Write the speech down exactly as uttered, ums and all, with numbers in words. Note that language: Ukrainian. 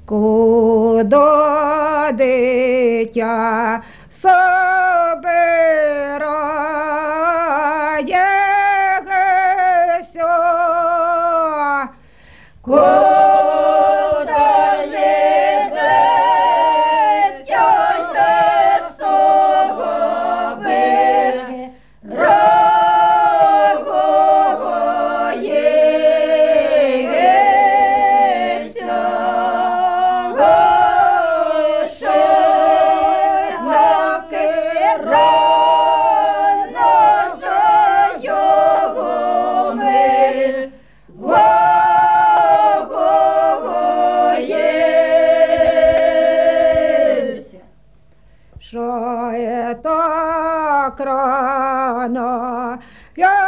Кудо дитя собираєся, Куда лиш дитя собираєся, що є так рано, я